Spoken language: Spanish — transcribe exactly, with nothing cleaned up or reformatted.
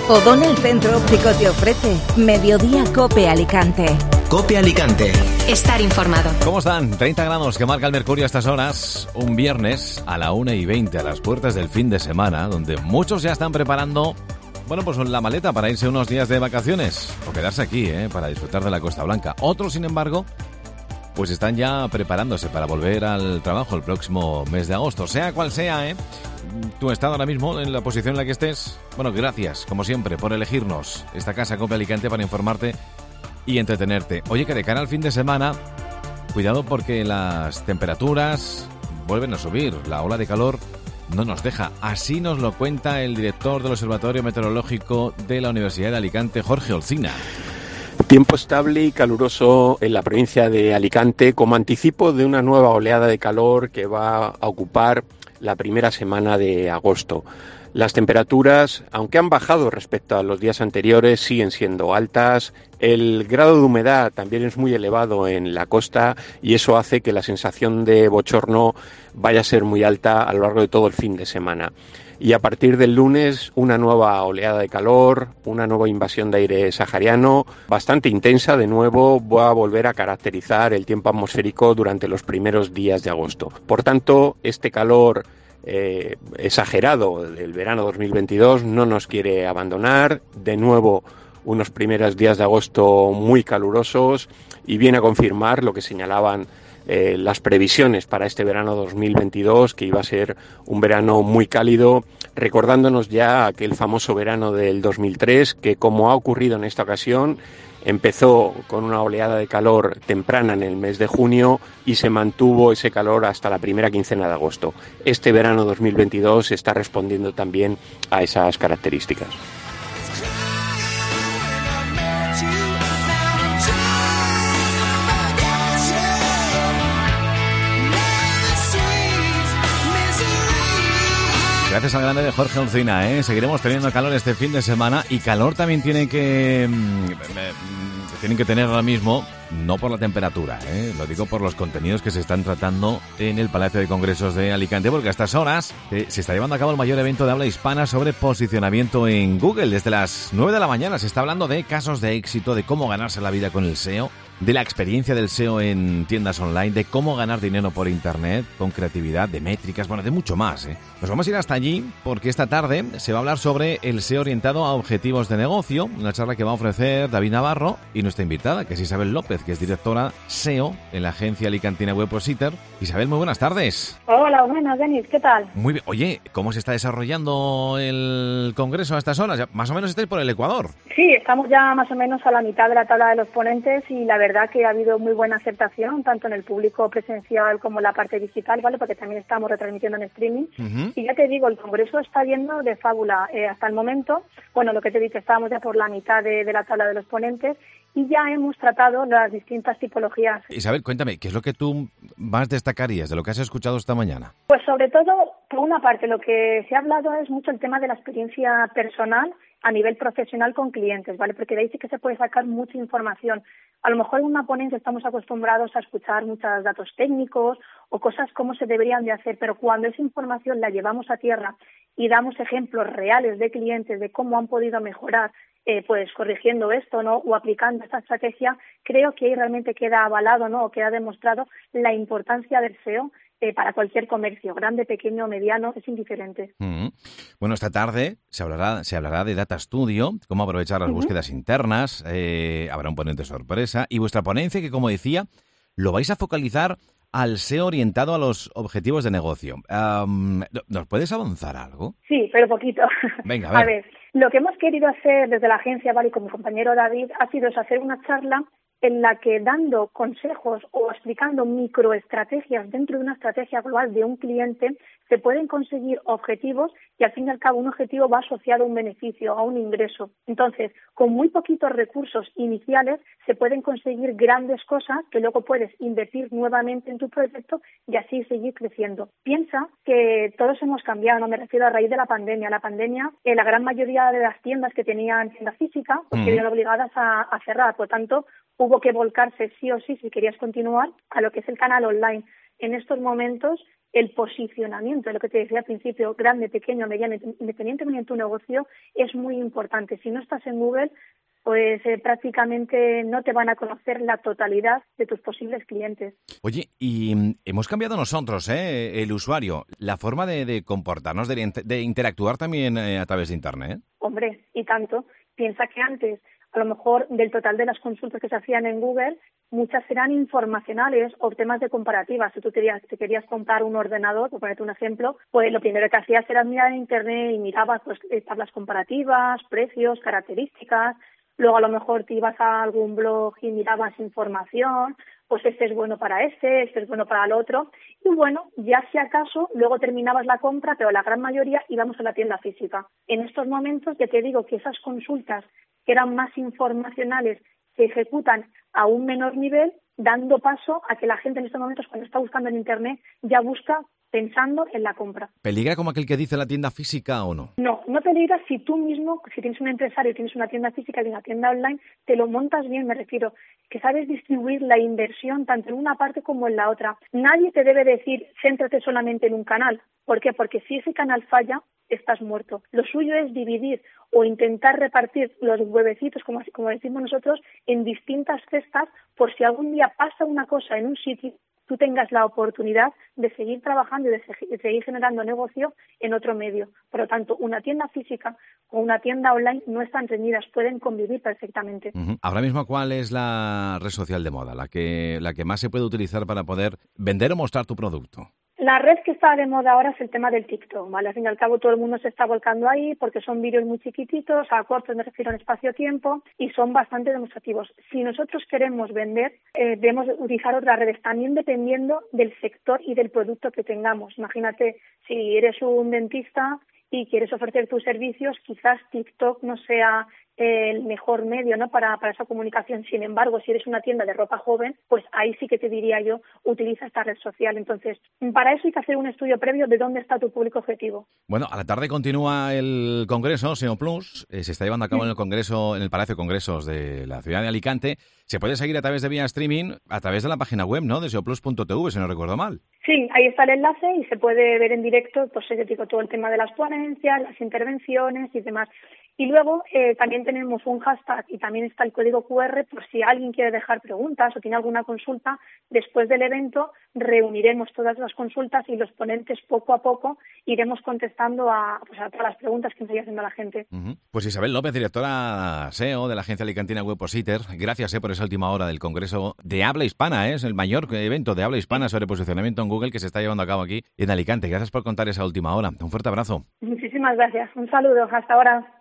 O'Donnell Centro Óptico te ofrece Mediodía Cope Alicante. Cope Alicante. Estar informado. ¿Cómo están? treinta grados que marca el mercurio a estas horas. Un viernes a la una y veinte a las puertas del fin de semana, donde muchos ya están preparando, bueno, pues la maleta para irse unos días de vacaciones o quedarse aquí, ¿eh? Para disfrutar de la Costa Blanca. Otros, sin embargo, pues están ya preparándose para volver al trabajo el próximo mes de agosto. Sea cual sea, ¿eh? Tu estado ahora mismo, en la posición en la que estés. Bueno, gracias, como siempre, por elegirnos esta casa Cope Alicante para informarte y entretenerte. Oye, que de cara al fin de semana, cuidado porque las temperaturas vuelven a subir. La ola de calor no nos deja. Así nos lo cuenta el director del Observatorio Meteorológico de la Universidad de Alicante, Jorge Olcina. Tiempo estable y caluroso en la provincia de Alicante como anticipo de una nueva oleada de calor que va a ocupar la primera semana de agosto. Las temperaturas, aunque han bajado respecto a los días anteriores, siguen siendo altas. El grado de humedad también es muy elevado en la costa y eso hace que la sensación de bochorno vaya a ser muy alta a lo largo de todo el fin de semana. Y a partir del lunes, una nueva oleada de calor, una nueva invasión de aire sahariano, bastante intensa de nuevo, va a volver a caracterizar el tiempo atmosférico durante los primeros días de agosto. Por tanto, este calor Eh, exagerado del verano dos mil veintidós no nos quiere abandonar. De nuevo, unos primeros días de agosto muy calurosos y viene a confirmar lo que señalaban eh, las previsiones para este verano dos mil veintidós, que iba a ser un verano muy cálido, recordándonos ya aquel famoso verano del dos mil tres, que como ha ocurrido en esta ocasión, empezó con una oleada de calor temprana en el mes de junio y se mantuvo ese calor hasta la primera quincena de agosto. Este verano dos mil veintidós está respondiendo también a esas características. Gracias al grande de Jorge Olcina, ¿eh? Seguiremos teniendo calor este fin de semana y calor también tiene que mmm, tienen que tener ahora mismo, no por la temperatura, ¿eh? Lo digo por los contenidos que se están tratando en el Palacio de Congresos de Alicante, porque a estas horas eh, se está llevando a cabo el mayor evento de habla hispana sobre posicionamiento en Google. Desde las nueve de la mañana se está hablando de casos de éxito, de cómo ganarse la vida con el S E O, de la experiencia del S E O en tiendas online, de cómo ganar dinero por internet con creatividad, de métricas, bueno, de mucho más, ¿eh? Nos vamos a ir hasta allí porque esta tarde se va a hablar sobre el S E O orientado a objetivos de negocio, una charla que va a ofrecer David Navarro y nuestra invitada, que es Isabel López, que es directora S E O en la agencia alicantina Webpositor. Isabel, muy buenas tardes. Hola, buenas, Denis, ¿qué tal? Muy bien. Oye, ¿cómo se está desarrollando el congreso a estas horas? Ya, más o menos estáis por el Ecuador. Sí, estamos ya más o menos a la mitad de la tabla de los ponentes y la verdad que ha habido muy buena aceptación, tanto en el público presencial como en la parte digital, ¿vale? Porque también estamos retransmitiendo en streaming. Uh-huh. Y ya te digo, el congreso está yendo de fábula eh, hasta el momento. Bueno, lo que te dije, estábamos ya por la mitad de, de la tabla de los ponentes y ya hemos tratado las distintas tipologías. Isabel, cuéntame, ¿qué es lo que tú más destacarías de lo que has escuchado esta mañana? Pues sobre todo, por una parte, lo que se ha hablado es mucho el tema de la experiencia personal a nivel profesional con clientes, ¿vale? Porque de ahí sí que se puede sacar mucha información. A lo mejor en una ponencia estamos acostumbrados a escuchar muchos datos técnicos o cosas como se deberían de hacer, pero cuando esa información la llevamos a tierra y damos ejemplos reales de clientes de cómo han podido mejorar, eh, pues corrigiendo esto, ¿no? O aplicando esta estrategia, creo que ahí realmente queda avalado, ¿no? O queda demostrado la importancia del S E O eh, para cualquier comercio, grande, pequeño, mediano, es indiferente. Mm-hmm. Bueno, esta tarde se hablará, se hablará de Data Studio, cómo aprovechar las uh-huh. búsquedas internas, eh, habrá un ponente sorpresa y vuestra ponencia, que como decía, lo vais a focalizar al S E O orientado a los objetivos de negocio. Um, ¿Nos puedes avanzar algo? Sí, pero poquito. Venga, a ver. A ver, lo que hemos querido hacer desde la agencia, ¿vale? Y con mi compañero David, ha sido es hacer una charla en la que dando consejos o explicando microestrategias dentro de una estrategia global de un cliente se pueden conseguir objetivos y al fin y al cabo un objetivo va asociado a un beneficio, a un ingreso. Entonces, con muy poquitos recursos iniciales se pueden conseguir grandes cosas que luego puedes invertir nuevamente en tu proyecto y así seguir creciendo. Piensa que todos hemos cambiado, no me refiero a raíz de la pandemia. La pandemia, eh, la gran mayoría de las tiendas que tenían tienda física pues mm. quedaron obligadas a, a cerrar, por tanto, hubo que volcarse sí o sí, si querías continuar, a lo que es el canal online. en estos momentos el posicionamiento, de lo que te decía al principio, grande, pequeño, mediano, independientemente de tu negocio, es muy importante. Si no estás en Google, pues eh, prácticamente no te van a conocer la totalidad de tus posibles clientes. Oye, y mm, hemos cambiado nosotros, ¿eh? El usuario, la forma de, de comportarnos, de, de interactuar también eh, a través de Internet. Hombre, y tanto. Piensa que antes, a lo mejor del total de las consultas que se hacían en Google, muchas eran informacionales o temas de comparativas. Si tú te querías, te querías comprar un ordenador, por ponerte un ejemplo, pues lo primero que hacías era mirar en Internet y mirabas pues tablas comparativas, precios, características. Luego a lo mejor te ibas a algún blog y mirabas información, pues este es bueno para este, este es bueno para el otro. Y bueno, ya si acaso, luego terminabas la compra, pero la gran mayoría íbamos a la tienda física. En estos momentos ya te digo que esas consultas que eran más informacionales se ejecutan a un menor nivel, dando paso a que la gente en estos momentos, cuando está buscando en Internet, ya busca pensando en la compra. ¿Peligra como aquel que dice la tienda física o no? No, no peligra si tú mismo, si tienes un empresario, tienes una tienda física y una tienda online, te lo montas bien, me refiero, que sabes distribuir la inversión tanto en una parte como en la otra. Nadie te debe decir, céntrate solamente en un canal. ¿Por qué? Porque si ese canal falla, estás muerto. Lo suyo es dividir o intentar repartir los huevecitos, como, como decimos nosotros, en distintas cestas, por si algún día pasa una cosa en un sitio, tú tengas la oportunidad de seguir trabajando y de, se- de seguir generando negocio en otro medio. Por lo tanto, una tienda física o una tienda online no están reñidas, pueden convivir perfectamente. Uh-huh. Ahora mismo, ¿cuál es la red social de moda, la que, la que más se puede utilizar para poder vender o mostrar tu producto? La red que está de moda ahora es el tema del TikTok, ¿vale? Al fin y al cabo todo el mundo se está volcando ahí porque son vídeos muy chiquititos, a corto me refiero en espacio-tiempo, y son bastante demostrativos. Si nosotros queremos vender, eh, debemos utilizar otras redes, también dependiendo del sector y del producto que tengamos. Imagínate, si eres un dentista y quieres ofrecer tus servicios, quizás TikTok no sea el mejor medio, ¿no?, para, para esa comunicación. Sin embargo, si eres una tienda de ropa joven, pues ahí sí que te diría yo, utiliza esta red social. Entonces, para eso hay que hacer un estudio previo de dónde está tu público objetivo. Bueno, a la tarde continúa el Congreso, SEO Plus, eh, se está llevando a cabo en el Congreso, en el Palacio de Congresos de la ciudad de Alicante. Se puede seguir a través de vía streaming, a través de la página web, ¿no?, de seo plus punto t v, si no recuerdo mal. Sí, ahí está el enlace y se puede ver en directo, pues yo digo, todo el tema de las ponencias, las intervenciones y demás. Y luego eh, también tenemos un hashtag y también está el código cu erre por si alguien quiere dejar preguntas o tiene alguna consulta. Después del evento reuniremos todas las consultas y los ponentes poco a poco iremos contestando a, pues, a todas las preguntas que nos vaya haciendo la gente. Uh-huh. Pues Isabel López, directora S E O de la agencia alicantina Webpositor, gracias eh, por esa última hora del Congreso de habla hispana, ¿eh? Es el mayor evento de habla hispana sobre posicionamiento en Google que se está llevando a cabo aquí en Alicante. Gracias por contar esa última hora. Un fuerte abrazo. Muchísimas gracias. Un saludo. Hasta ahora.